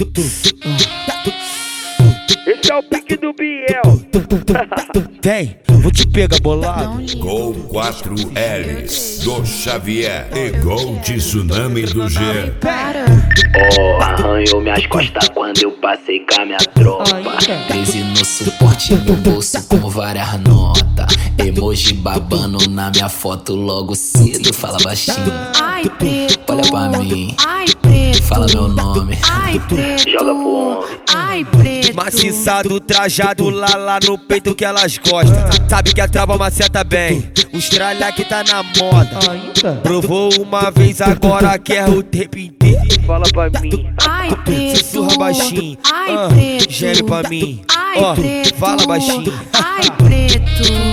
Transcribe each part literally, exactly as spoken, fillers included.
Esse é o pique do Biel. Vem, vou te pegar bolado. Gol quatro L's do Xavier e gol de Tsunami do G. Oh, arranhou minhas costas quando eu passei com a minha tropa. treze no suporte, no bolso com várias notas. Emoji babando na minha foto logo cedo. Fala baixinho, Ai, preto. olha pra mim, Ai, preto. fala meu nome. Ai, preto. Joga pro homem. Ai, preto. Maciçado, trajado lá lá no peito que elas gostam. Sabe que a trava maceta bem. Os tralha que tá na moda. Provou uma vez, agora quer o tempo inteiro. Fala pra mim. Ai, preto. Sussurra baixinho, Ai, ah, preto. geme pra mim. Ai, Ó, preto. fala baixinho. Ai, preto.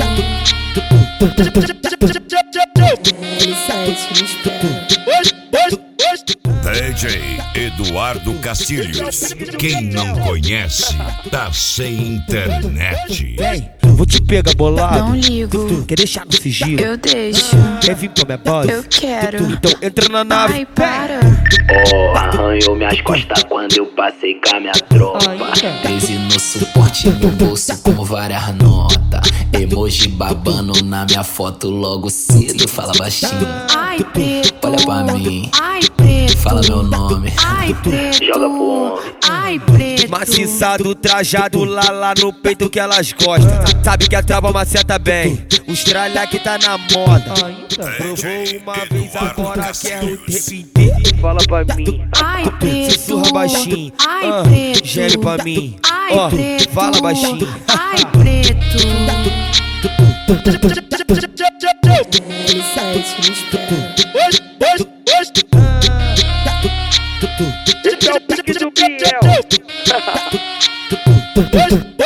D J Eduardo Castilhos. Quem não conhece, tá sem internet. Vem, vou te pegar bolado. Não ligo. Quer deixar no sigilo? Eu deixo. Quer vir pra minha base? Eu quero. Então entra na nave. Ai, para. Oh, arranhou minhas costas quando eu passei com a minha tropa. treze no suporte, no bolso com várias notas. Emoji babando na minha foto logo cedo. Fala baixinho, Ai, preto. olha pra mim, Ai, preto. fala meu nome. Ai, preto. Joga pro homem. Ai, preto. Maciçado, trajado lá lá no peito que elas gostam. Sabe que a trava maceta bem. Os tralha que tá na moda. Provou uma vez, agora quer o tempo inteiro. Fala pra mim. Ai, preto. Sussurra baixinho, Ai, ah, preto. geme pra mim. Ai, Ó, preto. fala baixinho. Ai, preto. Esse é o pique do Biel.